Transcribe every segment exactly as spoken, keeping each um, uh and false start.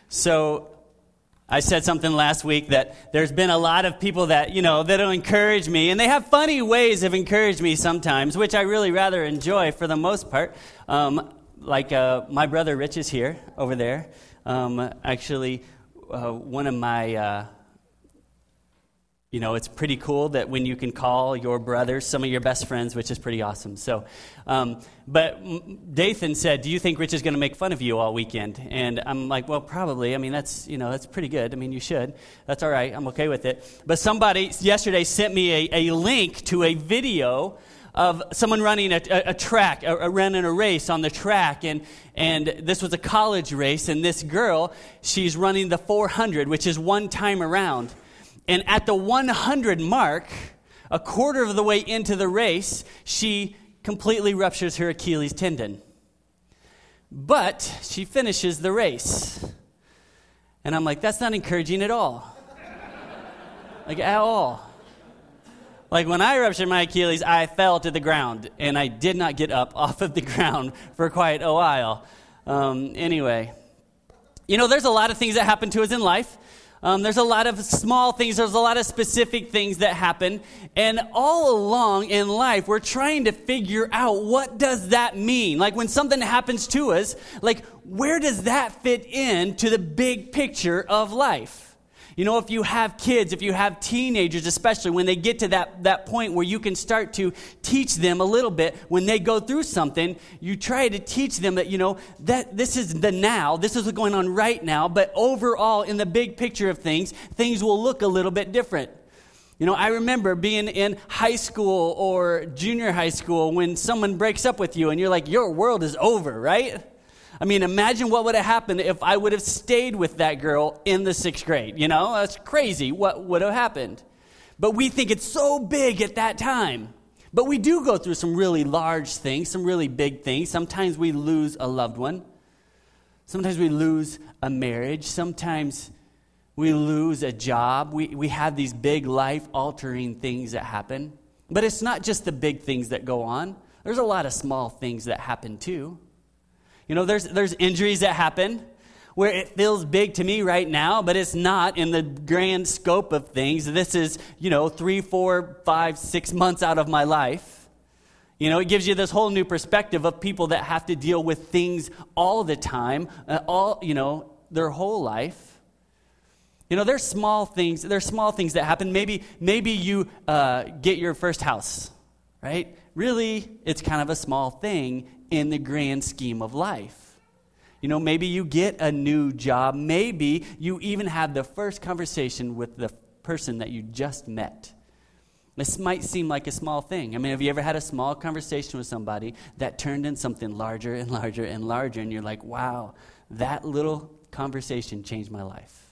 So I said something last week that there's been a lot of people that, you know, that'll encourage me, and they have funny ways of encouraging me sometimes, which I really rather enjoy for the most part. Um, like uh, my brother Rich is here, over there. Um, actually, uh, one of my... Uh, You know, it's pretty cool that when you can call your brothers some of your best friends, which is pretty awesome. So, um, but Dathan said, do you think Rich is going to make fun of you all weekend? And I'm like, well, probably. I mean, that's, you know, that's pretty good. I mean, you should. That's all right. I'm okay with it. But somebody yesterday sent me a, a link to a video of someone running a, a, a track, a, a running a race on the track. And, and this was a college race. And this girl, she's running the four hundred, which is one time around. And at the one hundred mark, a quarter of the way into the race, she completely ruptures her Achilles tendon. But she finishes the race. And I'm like, that's not encouraging at all. Like, at all. Like, when I ruptured my Achilles, I fell to the ground. And I did not get up off of the ground for quite a while. Um, anyway. You know, there's a lot of things that happen to us in life. Um, there's a lot of small things. There's a lot of specific things that happen. And all along in life, we're trying to figure out, what does that mean? Like, when something happens to us, like, where does that fit in to the big picture of life? You know, if you have kids, if you have teenagers, especially when they get to that, that point where you can start to teach them a little bit, when they go through something, you try to teach them that, you know, that this is the now, this is what's going on right now, but overall, in the big picture of things, things will look a little bit different. You know, I remember being in high school or junior high school when someone breaks up with you and you're like, your world is over, right? I mean, imagine what would have happened if I would have stayed with that girl in the sixth grade. You know, that's crazy what would have happened. But we think it's so big at that time. But we do go through some really large things, some really big things. Sometimes we lose a loved one. Sometimes we lose a marriage. Sometimes we lose a job. We, we have these big life-altering things that happen. But it's not just the big things that go on. There's a lot of small things that happen too. You know, there's there's injuries that happen where it feels big to me right now, but it's not in the grand scope of things. This is, you know, three, four, five, six months out of my life. You know, it gives you this whole new perspective of people that have to deal with things all the time, uh, all, you know, their whole life. You know, there's small things, there's small things that happen. Maybe, maybe you uh, get your first house, right? Really, it's kind of a small thing in the grand scheme of life. You know, maybe you get a new job. Maybe you even have the first conversation with the person that you just met. This might seem like a small thing. I mean, have you ever had a small conversation with somebody that turned into something larger and larger and larger, and you're like, wow, that little conversation changed my life?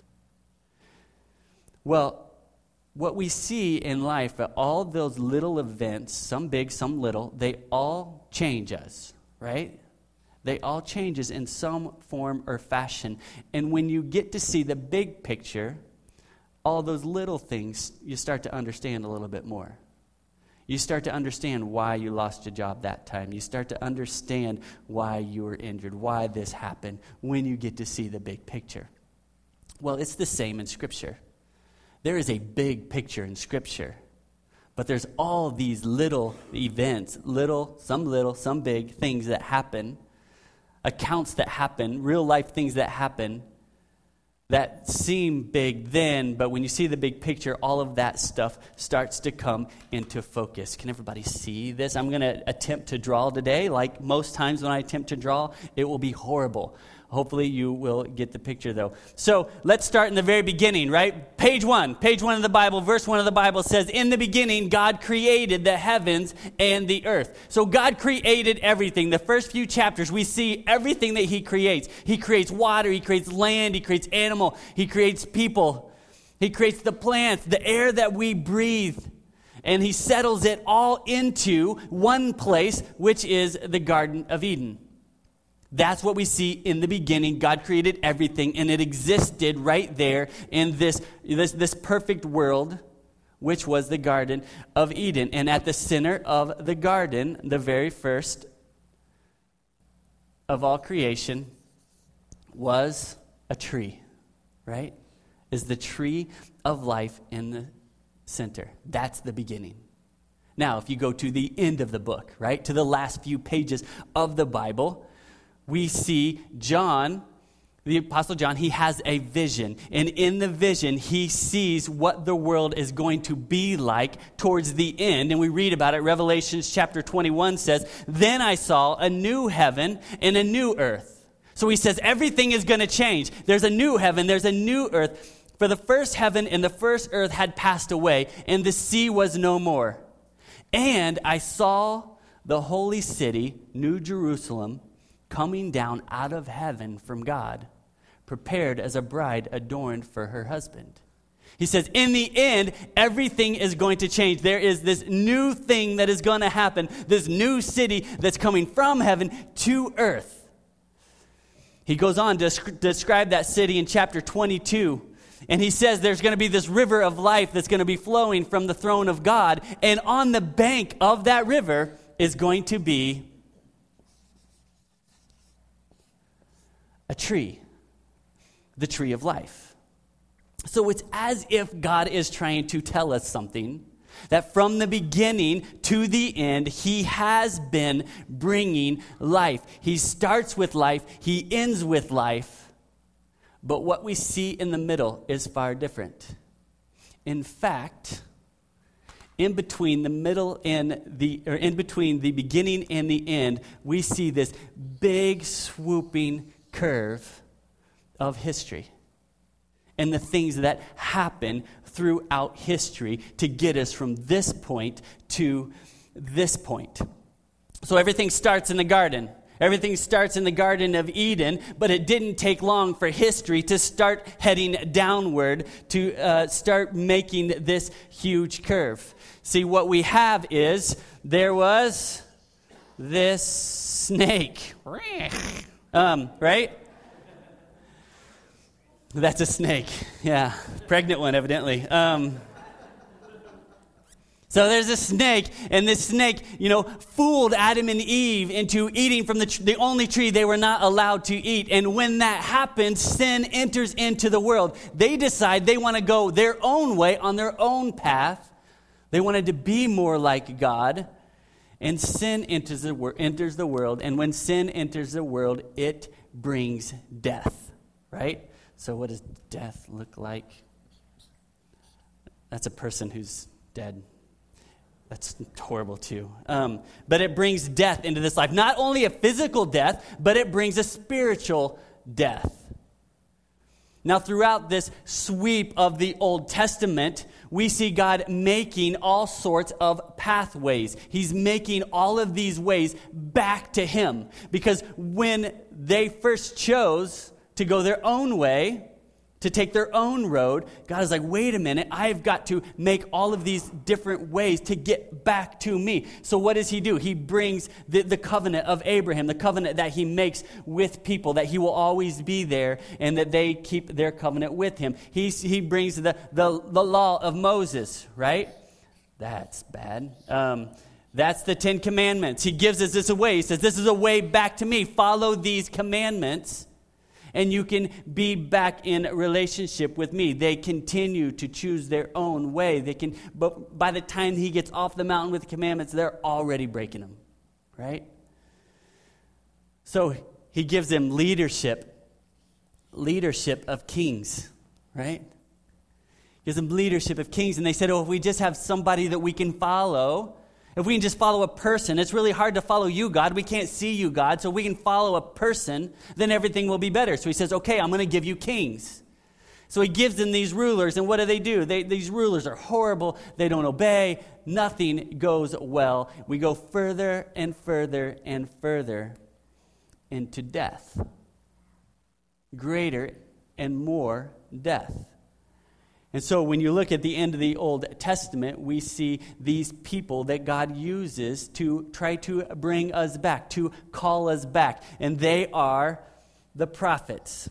Well, what we see in life, all those little events, some big, some little, they all change us, right? They all change us in some form or fashion. And when you get to see the big picture, all those little things, you start to understand a little bit more. You start to understand why you lost your job that time. You start to understand why you were injured, why this happened, when you get to see the big picture. Well, it's the same in Scripture. There is a big picture in Scripture, but there's all these little events, little, some little, some big things that happen, accounts that happen, real life things that happen that seem big then, but when you see the big picture, all of that stuff starts to come into focus. Can everybody see this? I'm going to attempt to draw today. Like most times when I attempt to draw, it will be horrible. Hopefully you will get the picture, though. So let's start in the very beginning, right? Page one. Page one of the Bible, verse one of the Bible says, in the beginning, God created the heavens and the earth. So God created everything. The first few chapters, we see everything that he creates. He creates water. He creates land. He creates animal. He creates people. He creates the plants, the air that we breathe. And he settles it all into one place, which is the Garden of Eden. That's what we see in the beginning. God created everything, and it existed right there in this, this, this perfect world, which was the Garden of Eden. And at the center of the garden, the very first of all creation, was a tree. right, is the tree of life in the center. That's the beginning. Now, if you go to the end of the book, right, to the last few pages of the Bible, we see John, the Apostle John, he has a vision. And in the vision, he sees what the world is going to be like towards the end. And we read about it. Revelation chapter twenty-one says, "Then I saw a new heaven and a new earth." So he says everything is going to change. There's a new heaven, there's a new earth. For the first heaven and the first earth had passed away, and the sea was no more. And I saw the holy city, New Jerusalem, coming down out of heaven from God, prepared as a bride adorned for her husband. He says, in the end, everything is going to change. There is this new thing that is going to happen, this new city that's coming from heaven to earth. He goes on to sc- describe that city in chapter twenty-two. And he says there's going to be this river of life that's going to be flowing from the throne of God. And on the bank of that river is going to be a tree, the tree of life. So it's as if God is trying to tell us something, that from the beginning to the end, he has been bringing life. He starts with life, he ends with life. But what we see in the middle is far different. In fact, in between the middle and the, or in between the beginning and the end, we see this big swooping curve of history and the things that happen throughout history to get us from this point to this point. So everything starts in the garden. Everything starts in the Garden of Eden, but it didn't take long for history to start heading downward, to uh, start making this huge curve. See, what we have is there was this snake, um, right? That's a snake, yeah, pregnant one, evidently. Um, So there's a snake, and this snake, you know, fooled Adam and Eve into eating from the, tr- the only tree they were not allowed to eat. And when that happens, sin enters into the world. They decide they want to go their own way, on their own path. They wanted to be more like God. And sin enters the, wor- enters the world. And when sin enters the world, it brings death, right? So what does death look like? That's a person who's dead. That's horrible too. Um, but it brings death into this life. Not only a physical death, but it brings a spiritual death. Now, throughout this sweep of the Old Testament, we see God making all sorts of pathways. He's making all of these ways back to him. Because when they first chose to go their own way, to take their own road, God is like, wait a minute, I've got to make all of these different ways to get back to me. So what does he do? He brings the, the covenant of Abraham, the covenant that he makes with people, that he will always be there and that they keep their covenant with him. He, he brings the, the, the law of Moses, right? That's bad. Um, that's the Ten Commandments. He gives us this way. He says, this is a way back to me. Follow these commandments, and you can be back in relationship with me. They continue to choose their own way. They can, but by the time he gets off the mountain with the commandments, they're already breaking them, right? So he gives them leadership, leadership of kings, right? He gives them leadership of kings, and they said, oh, if we just have somebody that we can follow, if we can just follow a person, it's really hard to follow you, God. We can't see you, God, so we can follow a person, then everything will be better. So he says, okay, I'm going to give you kings. So he gives them these rulers, and what do they do? They, these rulers are horrible. They don't obey. Nothing goes well. We go further and further and further into death. Greater and more death. And so when you look at the end of the Old Testament, we see these people that God uses to try to bring us back, to call us back. And they are the prophets.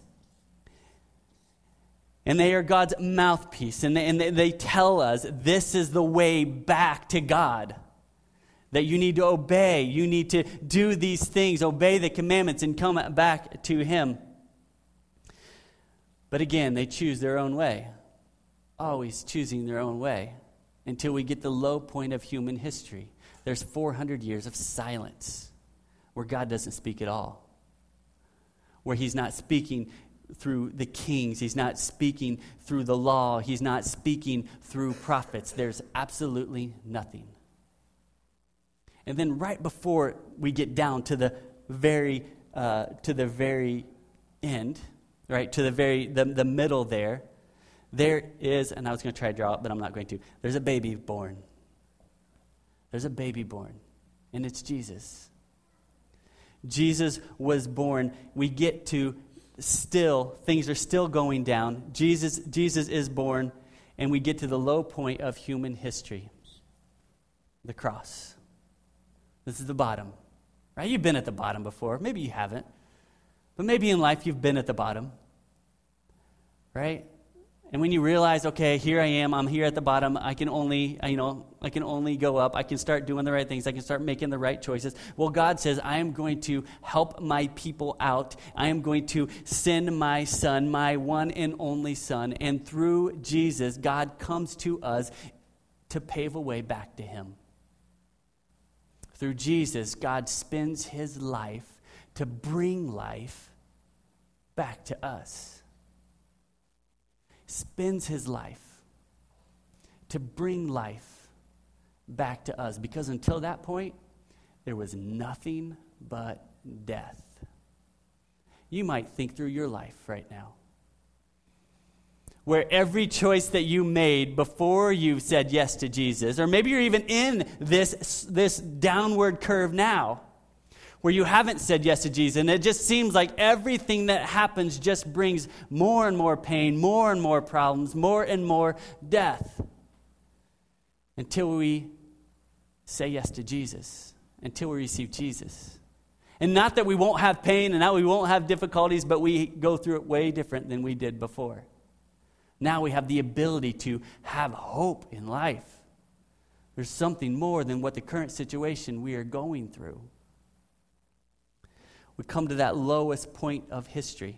And they are God's mouthpiece. And they, and they tell us this is the way back to God. That you need to obey. You need to do these things, obey the commandments, and come back to him. But again, they choose their own way, always choosing their own way, until we get the low point of human history. There's four hundred years of silence where God doesn't speak at all, where he's not speaking through the kings, he's not speaking through the law, he's not speaking through prophets. There's absolutely nothing. And then right before we get down to the very uh, to the very end, right, to the very the, the middle there, there is, and I was going to try to draw it, but I'm not going to. There's a baby born. There's a baby born, and it's Jesus. Jesus was born. We get to still, things are still going down. Jesus, Jesus is born, and we get to the low point of human history, the cross. This is the bottom, right? You've been at the bottom before. Maybe you haven't, but maybe in life you've been at the bottom, right? And when you realize, okay, here I am, I'm here at the bottom, I can only, you know, I can only go up, I can start doing the right things, I can start making the right choices. Well, God says, I am going to help my people out. I am going to send my son, my one and only son. And through Jesus, God comes to us to pave a way back to him. Through Jesus, God spends his life to bring life back to us. Spends his life to bring life back to us. Because until that point, there was nothing but death. You might think through your life right now, where every choice that you made before you said yes to Jesus, or maybe you're even in this, this downward curve now, where you haven't said yes to Jesus, and it just seems like everything that happens just brings more and more pain, more and more problems, more and more death, until we say yes to Jesus, until we receive Jesus. And not that we won't have pain, and not we won't have difficulties, but we go through it way different than we did before. Now we have the ability to have hope in life. There's something more than what the current situation we are going through. We come to that lowest point of history.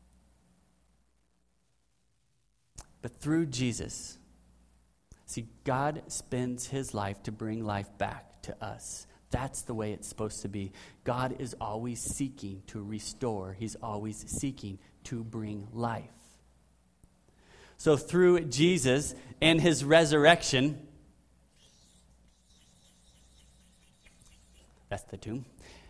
But through Jesus, see, God spends his life to bring life back to us. That's the way it's supposed to be. God is always seeking to restore. He's always seeking to bring life. So through Jesus and his resurrection, that's the tomb.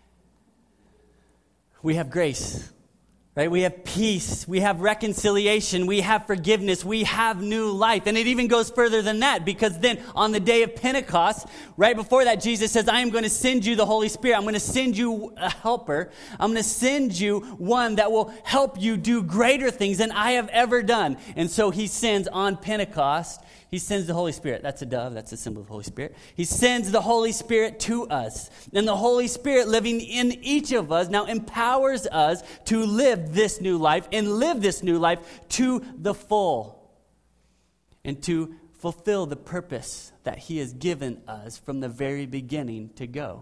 We have grace, right? We have peace. We have reconciliation. We have forgiveness. We have new life. And it even goes further than that, because then on the day of Pentecost, right before that, Jesus says, I am going to send you the Holy Spirit. I'm going to send you a helper. I'm going to send you one that will help you do greater things than I have ever done. And so he sends on Pentecost, he sends the Holy Spirit. That's a dove. That's a symbol of the Holy Spirit. He sends the Holy Spirit to us. And the Holy Spirit living in each of us now empowers us to live this new life and live this new life to the full. And to fulfill the purpose that he has given us from the very beginning to go.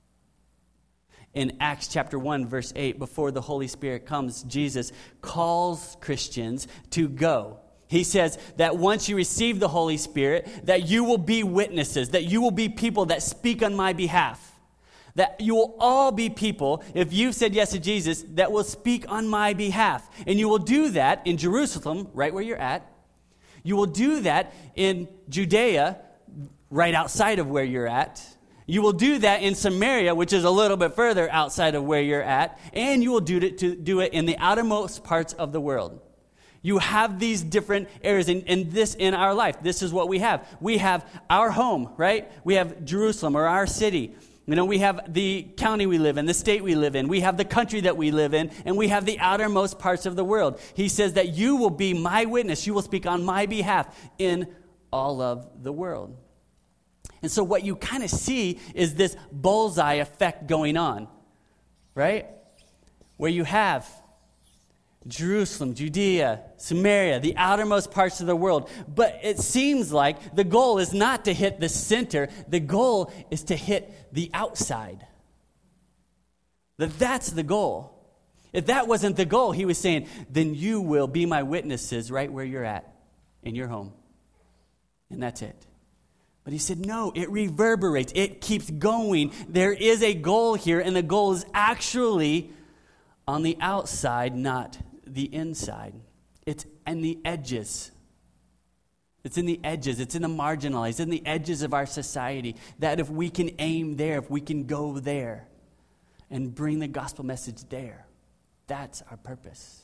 In Acts chapter one, verse eight, before the Holy Spirit comes, Jesus calls Christians to go. He says that once you receive the Holy Spirit, that you will be witnesses, that you will be people that speak on my behalf. That you will all be people, if you've said yes to Jesus, that will speak on my behalf. And you will do that in Jerusalem, right where you're at. You will do that in Judea, right outside of where you're at. You will do that in Samaria, which is a little bit further outside of where you're at. And you will do it, to do it in the outermost parts of the world. You have these different areas, and, and this in our life, this is what we have. We have our home, right? We have Jerusalem, or our city. You know, we have the county we live in, the state we live in. We have the country that we live in, and we have the outermost parts of the world. He says that you will be my witness. You will speak on my behalf in all of the world. And so what you kind of see is this bullseye effect going on, right? Where you have Jerusalem, Judea, Samaria, the outermost parts of the world. But it seems like the goal is not to hit the center. The goal is to hit the outside. That that's the goal. If that wasn't the goal, he was saying, then you will be my witnesses right where you're at, in your home. And that's it. But he said, no, it reverberates. It keeps going. There is a goal here, and the goal is actually on the outside, not the inside. It's in the edges. It's in the edges. It's in the marginalized, in the edges of our society. That if we can aim there, if we can go there and bring the gospel message there, that's our purpose.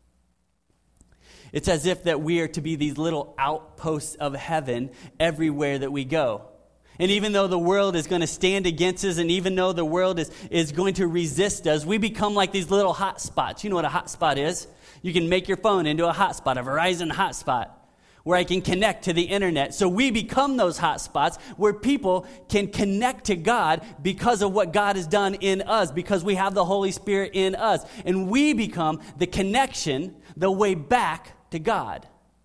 It's as if that we are to be these little outposts of heaven everywhere that we go. And even though the world is going to stand against us, and even though the world is, is going to resist us, we become like these little hot spots. You know what a hot spot is? You can make your phone into a hot spot, a Verizon hotspot, where I can connect to the internet. So we become those hot spots where people can connect to God because of what God has done in us, because we have the Holy Spirit in us. And we become the connection, the way back to God.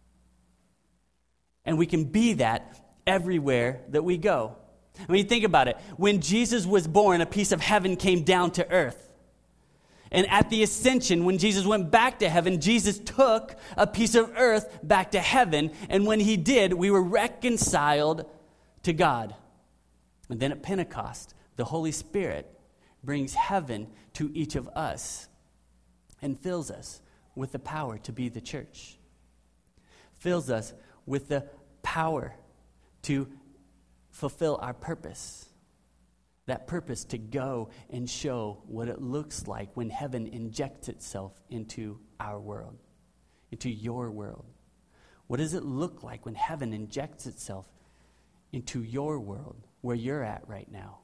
And we can be that everywhere that we go. I mean, think about it. When Jesus was born, a piece of heaven came down to earth. And at the ascension, when Jesus went back to heaven, Jesus took a piece of earth back to heaven. And when he did, we were reconciled to God. And then at Pentecost, the Holy Spirit brings heaven to each of us and fills us with the power to be the church. Fills us with the power to fulfill our purpose. That purpose to go and show what it looks like when heaven injects itself into our world, into your world. What does it look like when heaven injects itself into your world, where you're at right now?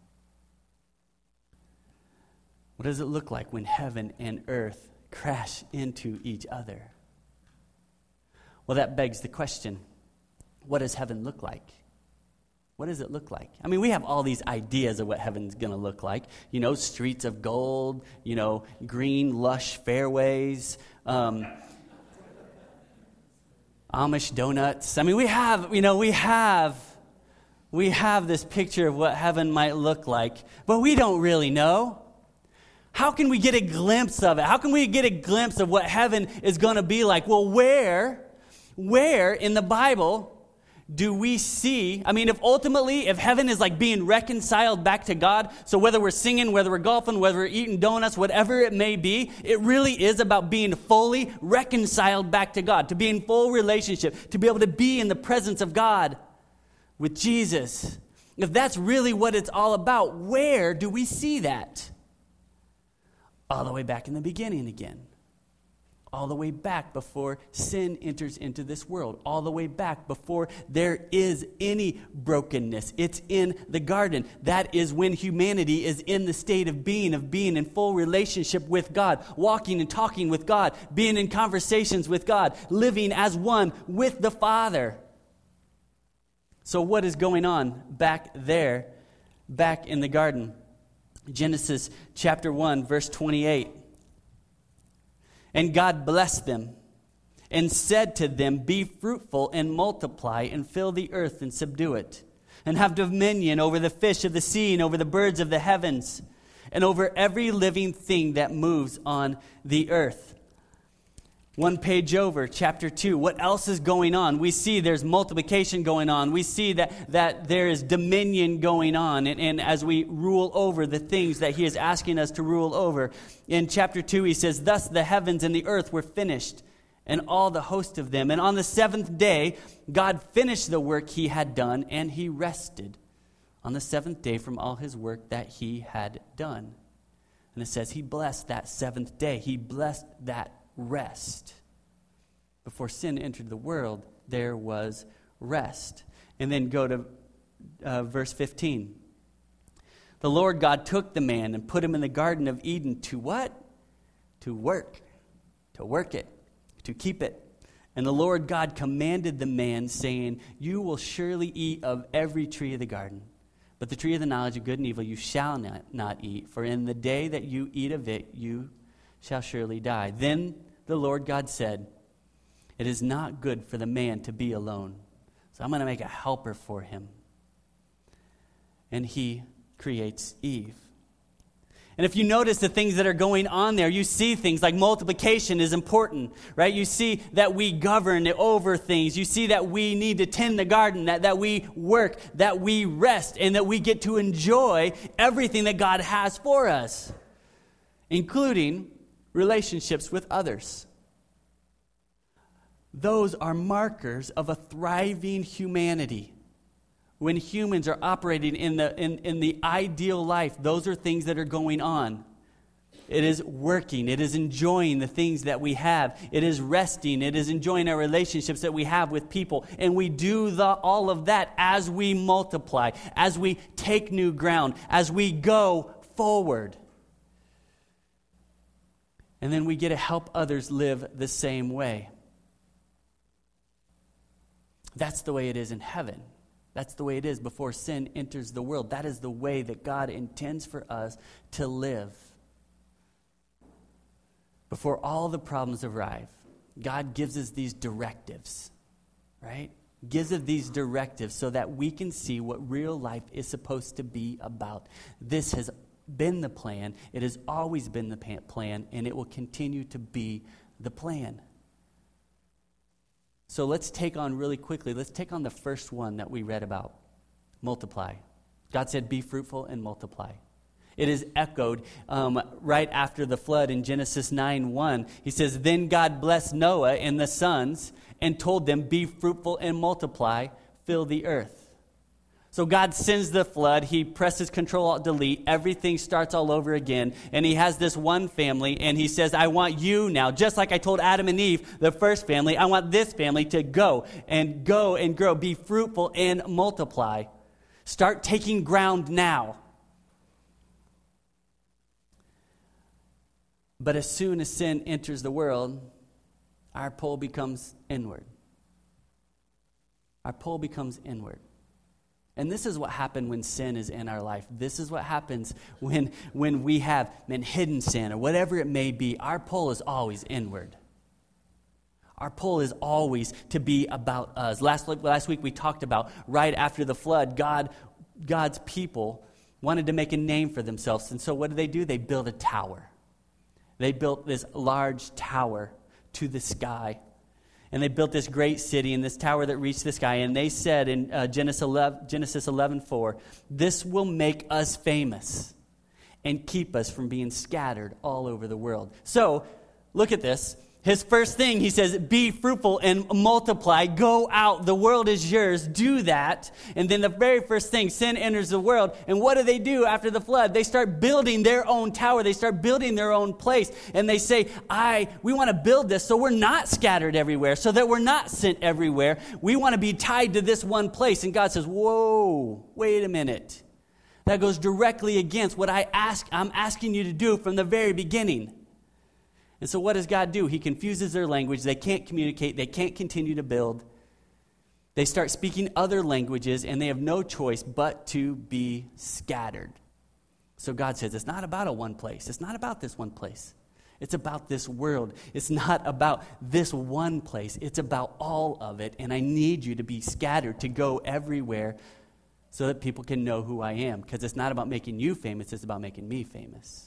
What does it look like when heaven and earth crash into each other? Well, that begs the question, what does heaven look like? What does it look like? I mean, we have all these ideas of what heaven's going to look like. You know, streets of gold, you know, green, lush fairways, um, Amish donuts. I mean, we have, you know, we have, we have this picture of what heaven might look like, but we don't really know. How can we get a glimpse of it? How can we get a glimpse of what heaven is going to be like? Well, where, where in the Bible do we see, I mean, if ultimately, if heaven is like being reconciled back to God, so whether we're singing, whether we're golfing, whether we're eating donuts, whatever it may be, it really is about being fully reconciled back to God, to be in full relationship, to be able to be in the presence of God with Jesus. If that's really what it's all about, where do we see that? All the way back in the beginning again. All the way back before sin enters into this world. All the way back before there is any brokenness. It's in the garden. That is when humanity is in the state of being, of being in full relationship with God, walking and talking with God, being in conversations with God, living as one with the Father. So what is going on back there, back in the garden? Genesis chapter one, verse twenty-eight. And God blessed them and said to them, be fruitful and multiply and fill the earth and subdue it, and have dominion over the fish of the sea and over the birds of the heavens and over every living thing that moves on the earth. One page over, chapter two. What else is going on? We see there's multiplication going on. We see that, that there is dominion going on. And, and as we rule over the things that he is asking us to rule over. In chapter two, he says, thus the heavens and the earth were finished, and all the host of them. And on the seventh day, God finished the work he had done, and he rested on the seventh day from all his work that he had done. And it says he blessed that seventh day. He blessed that rest. Before sin entered the world, there was rest. And then go to uh, verse fifteen. The Lord God took the man and put him in the Garden of Eden to what? To work. To work it. To keep it. And the Lord God commanded the man, saying, you will surely eat of every tree of the garden, but the tree of the knowledge of good and evil you shall not, not eat, for in the day that you eat of it, you shall surely die. Then the Lord God said, it is not good for the man to be alone, so I'm going to make a helper for him. And he creates Eve. And if you notice the things that are going on there, you see things like multiplication is important, right? You see that we govern over things. You see that we need to tend the garden, that, that we work, that we rest, and that we get to enjoy everything that God has for us, including relationships with others. Those are markers of a thriving humanity. When humans are operating in the in, in the ideal life, those are things that are going on. It is working. It is enjoying the things that we have. It is resting. It is enjoying our relationships that we have with people. And we do the, all of that as we multiply, as we take new ground, as we go forward. And then we get to help others live the same way. That's the way it is in heaven. That's the way it is before sin enters the world. That is the way that God intends for us to live. Before all the problems arrive, God gives us these directives, right? Gives us these directives so that we can see what real life is supposed to be about. This has been the plan. It has always been the plan, and it will continue to be the plan. So let's take on really quickly, let's take on the first one that we read about, multiply. God said, be fruitful and multiply. It is echoed um, right after the flood in Genesis nine one. He says, then God blessed Noah and the sons and told them, be fruitful and multiply, fill the earth. So God sends the flood. He presses Control-Alt-Delete. Everything starts all over again. And he has this one family, and he says, I want you now, just like I told Adam and Eve, the first family, I want this family to go and go and grow, be fruitful and multiply. Start taking ground now. But as soon as sin enters the world, our pull becomes inward. Our pull becomes inward. And this is what happened when sin is in our life. This is what happens when, when we have man, hidden sin or whatever it may be. Our pull is always inward. Our pull is always to be about us. Last, last week we talked about right after the flood, God, God's people wanted to make a name for themselves. And so what did they do? They built a tower. They built this large tower to the sky. And they built this great city and this tower that reached the sky. And they said in uh, Genesis eleven four, this will make us famous and keep us from being scattered all over the world. So, look at this. His first thing, he says, be fruitful and multiply. Go out. The world is yours. Do that. And then the very first thing, sin enters the world. And what do they do after the flood? They start building their own tower. They start building their own place. And they say, I, we want to build this so we're not scattered everywhere, so that we're not sent everywhere. We want to be tied to this one place. And God says, whoa, wait a minute. That goes directly against what I ask, I'm asking you to do from the very beginning. And so what does God do? He confuses their language. They can't communicate. They can't continue to build. They start speaking other languages, and they have no choice but to be scattered. So God says, it's not about a one place. It's not about this one place. It's about this world. It's not about this one place. It's about all of it, and I need you to be scattered, to go everywhere so that people can know who I am. Because it's not about making you famous. It's about making me famous.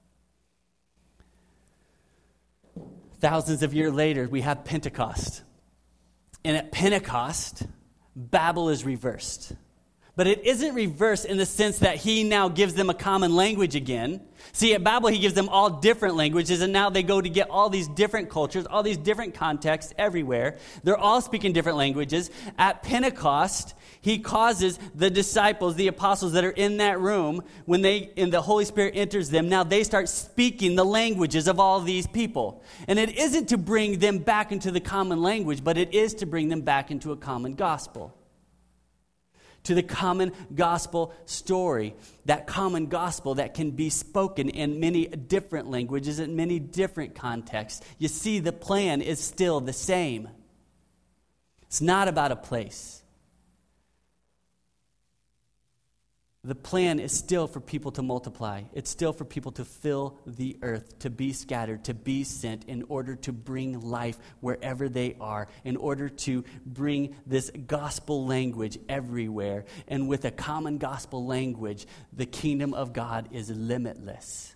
Thousands of years later, we have Pentecost. And at Pentecost, Babel is reversed. But it isn't reversed in the sense that he now gives them a common language again. See, at Babel, he gives them all different languages, and now they go to get all these different cultures, all these different contexts everywhere. They're all speaking different languages. At Pentecost, he causes the disciples, the apostles that are in that room, when they, and the Holy Spirit enters them, now they start speaking the languages of all these people. And it isn't to bring them back into the common language, but it is to bring them back into a common gospel. To the common gospel story, that common gospel that can be spoken in many different languages, in many different contexts. You see, the plan is still the same. It's not about a place. The plan is still for people to multiply. It's still for people to fill the earth, to be scattered, to be sent in order to bring life wherever they are, in order to bring this gospel language everywhere. And with a common gospel language, the kingdom of God is limitless.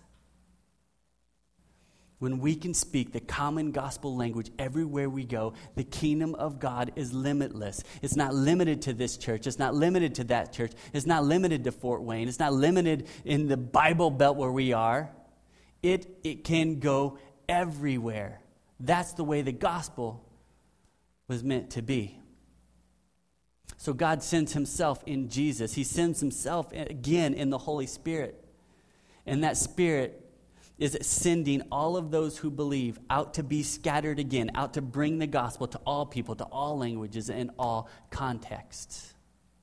When we can speak the common gospel language everywhere we go, the kingdom of God is limitless. It's not limited to this church. It's not limited to that church. It's not limited to Fort Wayne. It's not limited in the Bible Belt where we are. It, it can go everywhere. That's the way the gospel was meant to be. So God sends himself in Jesus. He sends himself again in the Holy Spirit. And that Spirit is sending all of those who believe out to be scattered again, out to bring the gospel to all people, to all languages, and all contexts.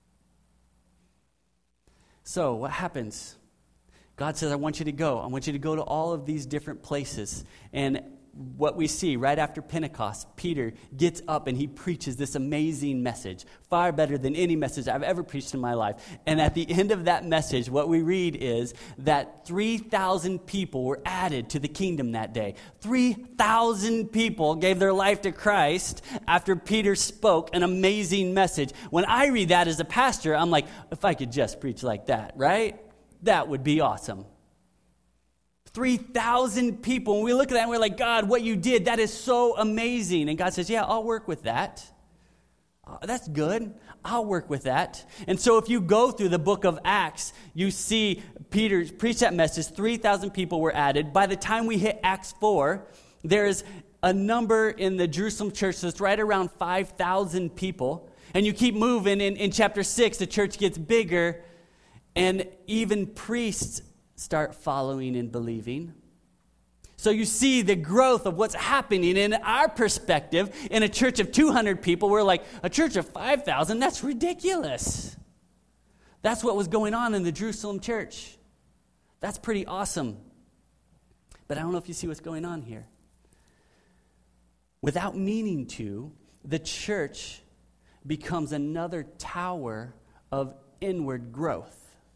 So what happens? God says, I want you to go. I want you to go to all of these different places. And what we see right after Pentecost, Peter gets up and he preaches this amazing message, far better than any message I've ever preached in my life. And at the end of that message, what we read is that three thousand people were added to the kingdom that day. three thousand people gave their life to Christ after Peter spoke an amazing message. When I read that as a pastor, I'm like, if I could just preach like that, right? That would be awesome. three thousand people. And we look at that and we're like, God, what you did, that is so amazing. And God says, yeah, I'll work with that. Oh, that's good. I'll work with that. And so if you go through the book of Acts, you see Peter preach that message. three thousand people were added. By the time we hit Acts four, there's a number in the Jerusalem church that's right around five thousand people. And you keep moving. In, in chapter six, the church gets bigger. And even priests start following and believing. So you see the growth of what's happening in our perspective. In a church of two hundred people, we're like, a church of five thousand, that's ridiculous. That's what was going on in the Jerusalem church. That's pretty awesome. But I don't know if you see what's going on here. Without meaning to, the church becomes another tower of inward growth.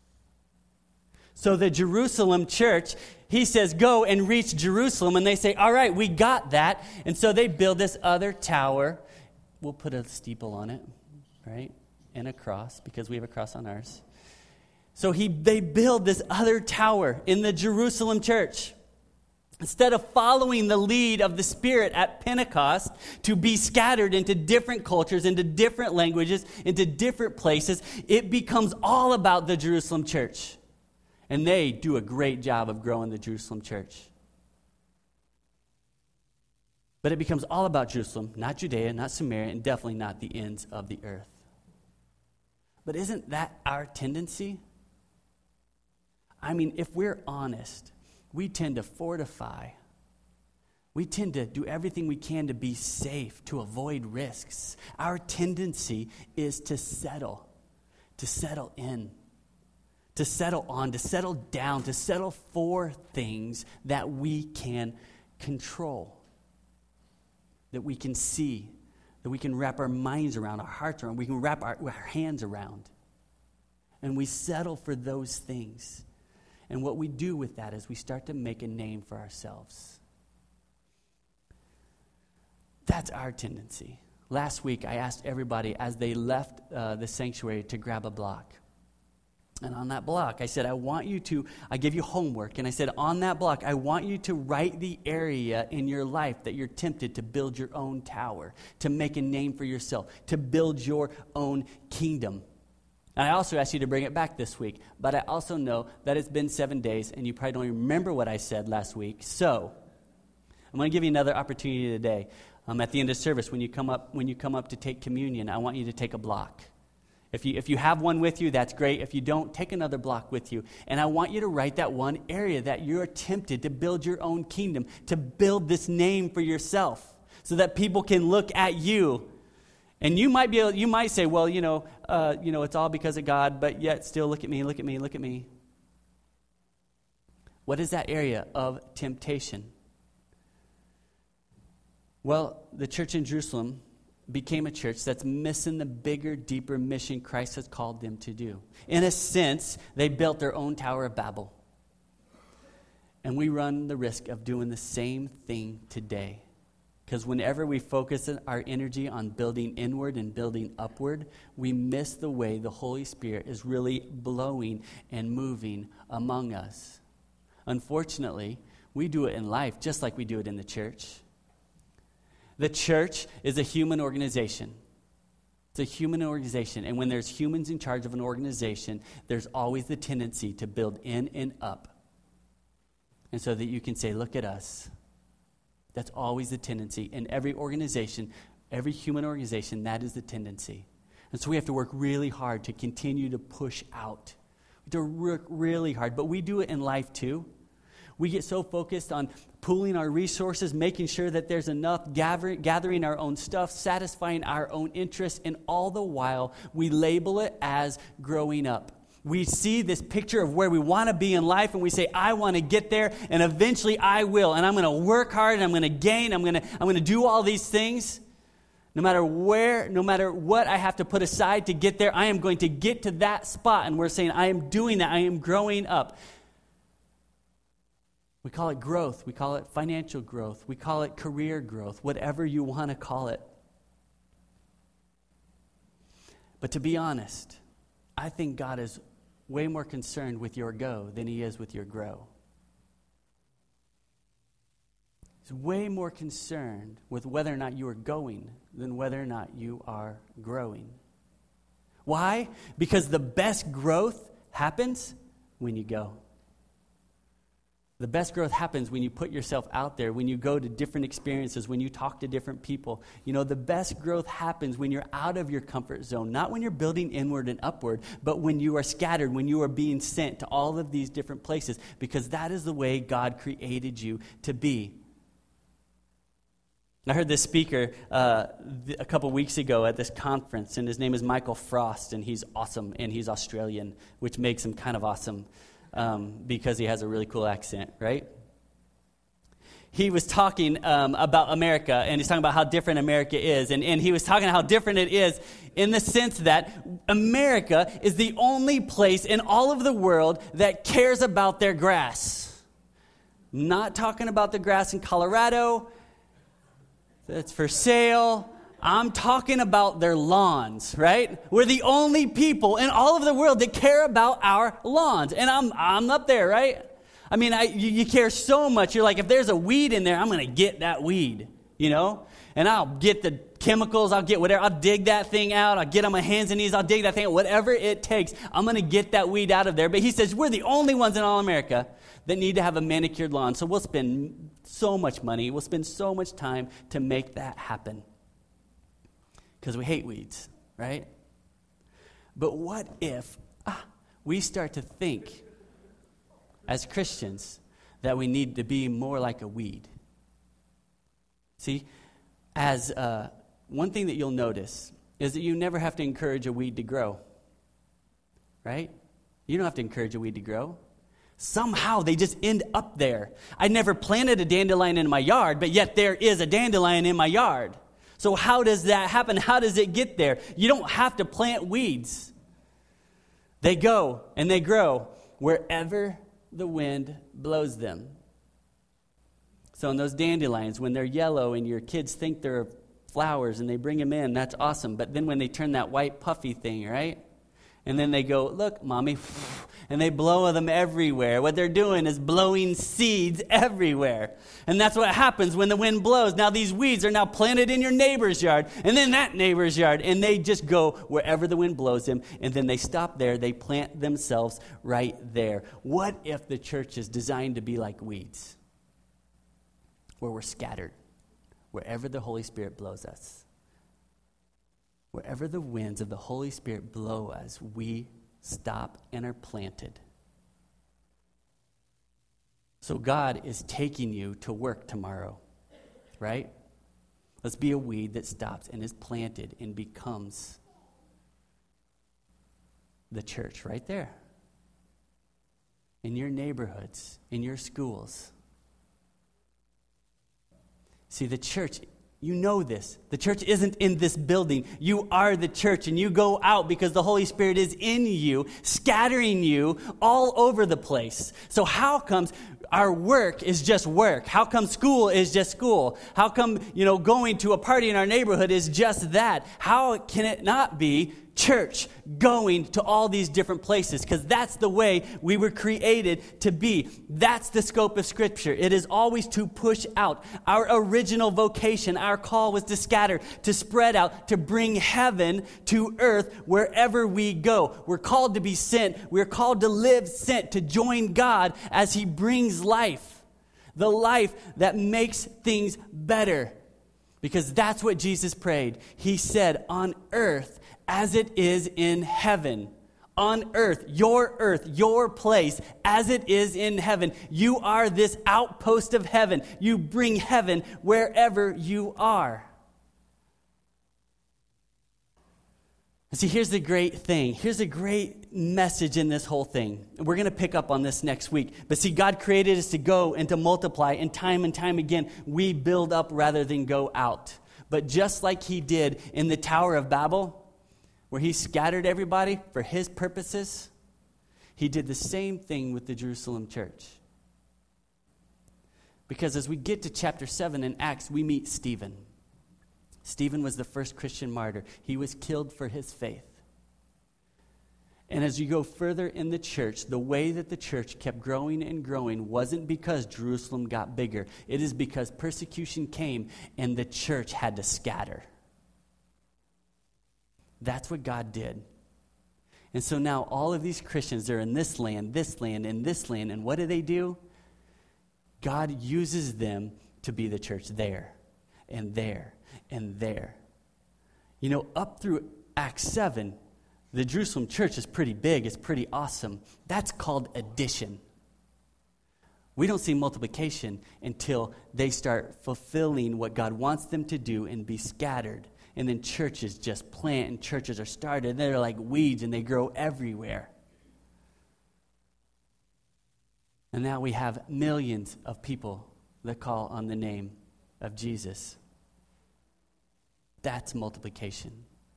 So the Jerusalem church, he says, go and reach Jerusalem. And they say, all right, we got that. And so they build this other tower. We'll put a steeple on it, right? And a cross, because we have a cross on ours. So he they build this other tower in the Jerusalem church. Instead of following the lead of the Spirit at Pentecost to be scattered into different cultures, into different languages, into different places, it becomes all about the Jerusalem church. And they do a great job of growing the Jerusalem church. But it becomes all about Jerusalem, not Judea, not Samaria, and definitely not the ends of the earth. But isn't that our tendency? I mean, if we're honest, we tend to fortify. We tend to do everything we can to be safe, to avoid risks. Our tendency is to settle, to settle in. To settle on, to settle down, to settle for things that we can control, that we can see, that we can wrap our minds around, our hearts around, we can wrap our, our hands around. And we settle for those things. And what we do with that is we start to make a name for ourselves. That's our tendency. Last week, I asked everybody as they left uh, the sanctuary to grab a block. And on that block, I said, I want you to, I give you homework. And I said, on that block, I want you to write the area in your life that you're tempted to build your own tower, to make a name for yourself, to build your own kingdom. And I also asked you to bring it back this week. But I also know that it's been seven days, and you probably don't remember what I said last week. So I'm going to give you another opportunity today. Um, at the end of service, when you come up, when you come up to take communion, I want you to take a block. If you, if you have one with you, that's great. If you don't, take another block with you. And I want you to write that one area that you're tempted to build your own kingdom, to build this name for yourself so that people can look at you. And you might be able, you might say, well, you know, uh, you know, it's all because of God, but yet still look at me, look at me, look at me. What is that area of temptation? Well, the church in Jerusalem became a church that's missing the bigger, deeper mission Christ has called them to do. In a sense, they built their own Tower of Babel. And we run the risk of doing the same thing today. Because whenever we focus our energy on building inward and building upward, we miss the way the Holy Spirit is really blowing and moving among us. Unfortunately, we do it in life just like we do it in the church. The church is a human organization. It's a human organization. And when there's humans in charge of an organization, there's always the tendency to build in and up. And so that you can say, look at us. That's always the tendency. In every organization, every human organization, that is the tendency. And so we have to work really hard to continue to push out. We have to work really hard. But we do it in life too. We get so focused on pooling our resources, making sure that there's enough, gathering, gathering our own stuff, satisfying our own interests, and all the while we label it as growing up. We see this picture of where we want to be in life, and we say, I want to get there, and eventually I will, and I'm going to work hard, and I'm going to gain, I'm going to, I'm going to do all these things. No matter where, no matter what I have to put aside to get there, I am going to get to that spot, and we're saying, I am doing that, I am growing up. We call it growth. We call it financial growth. We call it career growth, whatever you want to call it. But to be honest, I think God is way more concerned with your go than he is with your grow. He's way more concerned with whether or not you are going than whether or not you are growing. Why? Because the best growth happens when you go. The best growth happens when you put yourself out there, when you go to different experiences, when you talk to different people. You know, the best growth happens when you're out of your comfort zone, not when you're building inward and upward, but when you are scattered, when you are being sent to all of these different places, because that is the way God created you to be. I heard this speaker uh, th- a couple weeks ago at this conference, and his name is Michael Frost, and he's awesome, and he's Australian, which makes him kind of awesome. Um, because he has a really cool accent, right? He was talking um, about America, and he's talking about how different America is. And, and he was talking how different it is in the sense that America is the only place in all of the world that cares about their grass. Not talking about the grass in Colorado that's for sale. I'm talking about their lawns, right? We're the only people in all of the world that care about our lawns. And I'm I'm up there, right? I mean, I, you, you care so much. You're like, if there's a weed in there, I'm going to get that weed, you know? And I'll get the chemicals. I'll get whatever. I'll dig that thing out. I'll get on my hands and knees. I'll dig that thing out. Whatever it takes, I'm going to get that weed out of there. But he says, we're the only ones in all America that need to have a manicured lawn. So we'll spend so much money. We'll spend so much time to make that happen. Because we hate weeds, right? But what if ah, we start to think as Christians that we need to be more like a weed? See, as uh, one thing that you'll notice is that you never have to encourage a weed to grow, right? You don't have to encourage a weed to grow. Somehow they just end up there. I never planted a dandelion in my yard, but yet there is a dandelion in my yard. So how does that happen? How does it get there? You don't have to plant weeds. They go and they grow wherever the wind blows them. So in those dandelions, when they're yellow and your kids think they're flowers and they bring them in, that's awesome. But then when they turn that white puffy thing, right? And then they go, look, mommy, and they blow them everywhere. What they're doing is blowing seeds everywhere. And that's what happens when the wind blows. Now these weeds are now planted in your neighbor's yard, and then that neighbor's yard, and they just go wherever the wind blows them, and then they stop there. They plant themselves right there. What if the church is designed to be like weeds, where we're scattered, wherever the Holy Spirit blows us? Wherever the winds of the Holy Spirit blow us, we stop and are planted. So God is taking you to work tomorrow, right? Let's be a weed that stops and is planted and becomes the church right there. In your neighborhoods, in your schools. See, the church, You know this. The church isn't in this building. You are the church, and you go out because the Holy Spirit is in you, scattering you all over the place. So how comes our work is just work? How come school is just school? How come, you know, going to a party in our neighborhood is just that? How can it not be church going to all these different places? Because that's the way we were created to be. That's the scope of Scripture. It is always to push out. Our original vocation, our call was to scatter, to spread out, to bring heaven to earth wherever we go. We're called to be sent. We're called to live sent, to join God as He brings life. The life that makes things better. Because that's what Jesus prayed. He said, on earth as it is in heaven. On earth, your earth, your place, as it is in heaven. You are this outpost of heaven. You bring heaven wherever you are. And see, here's the great thing. Here's a great message in this whole thing. We're going to pick up on this next week. But see, God created us to go and to multiply. And time and time again, we build up rather than go out. But just like He did in the Tower of Babel, where He scattered everybody for His purposes, He did the same thing with the Jerusalem church. Because as we get to chapter seven in Acts, we meet Stephen. Stephen was the first Christian martyr. He was killed for his faith. And as you go further in the church, the way that the church kept growing and growing wasn't because Jerusalem got bigger. It is because persecution came and the church had to scatter. That's what God did. And so now all of these Christians, they're in this land, this land, and this land. And what do they do? God uses them to be the church there and there and there. You know, up through Acts seven, the Jerusalem church is pretty big. It's pretty awesome. That's called addition. We don't see multiplication until they start fulfilling what God wants them to do and be scattered. And then churches just plant and churches are started. And they're like weeds and they grow everywhere. And now we have millions of people that call on the name of Jesus. That's multiplication.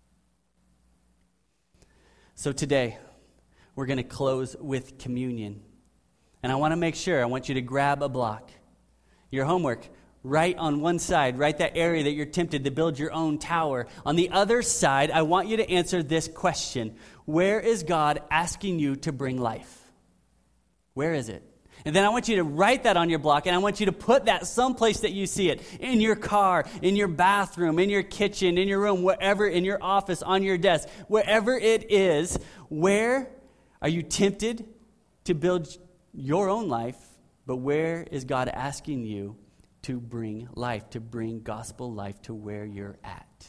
So today, we're going to close with communion. And I want to make sure, I want you to grab a block. Your homework, right on one side, right that area that you're tempted to build your own tower. On the other side, I want you to answer this question. Where is God asking you to bring life? Where is it? And then I want you to write that on your block, and I want you to put that someplace that you see it. In your car, in your bathroom, in your kitchen, in your room, wherever, in your office, on your desk. Wherever it is, where are you tempted to build your own life, but where is God asking you to bring life, to bring gospel life to where you're at?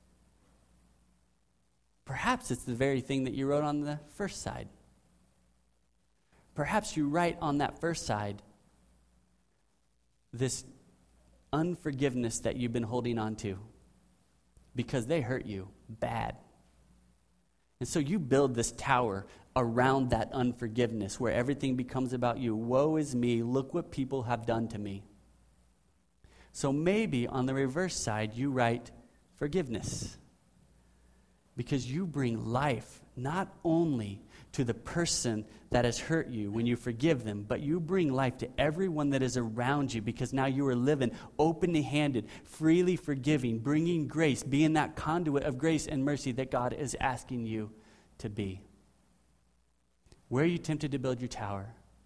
Perhaps it's the very thing that you wrote on the first side. Perhaps you write on that first side this unforgiveness that you've been holding on to because they hurt you bad. And so you build this tower around that unforgiveness where everything becomes about you. Woe is me, look what people have done to me. So maybe on the reverse side you write forgiveness because you bring life not only to the person that has hurt you when you forgive them, but you bring life to everyone that is around you because now you are living open-handed, freely forgiving, bringing grace, being that conduit of grace and mercy that God is asking you to be. Where are you tempted to build your tower?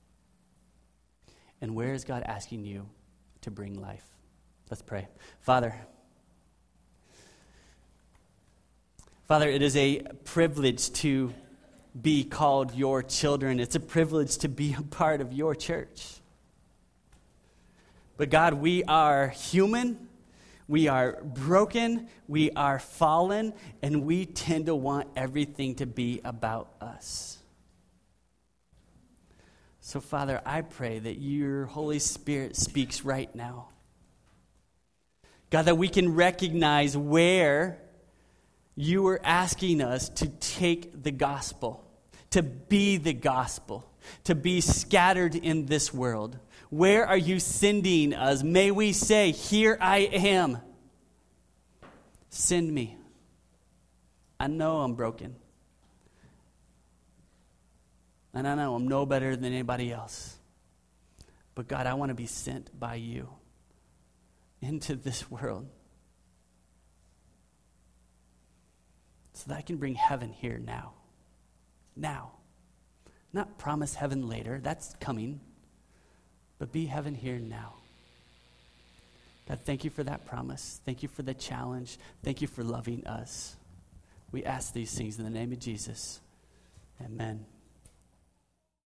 And where is God asking you to bring life? Let's pray. Father, Father, it is a privilege to be called your children. It's a privilege to be a part of your church. But God, we are human, we are broken, we are fallen, and we tend to want everything to be about us. So, Father, I pray that your Holy Spirit speaks right now. God, that we can recognize where you are asking us to take the gospel, to be the gospel, to be scattered in this world. Where are you sending us? May we say, here I am. Send me. I know I'm broken. And I know I'm no better than anybody else. But God, I want to be sent by you into this world so that I can bring heaven here now. Now. Not promise heaven later. That's coming. But be heaven here now. God, thank you for that promise. Thank you for the challenge. Thank you for loving us. We ask these things in the name of Jesus. Amen.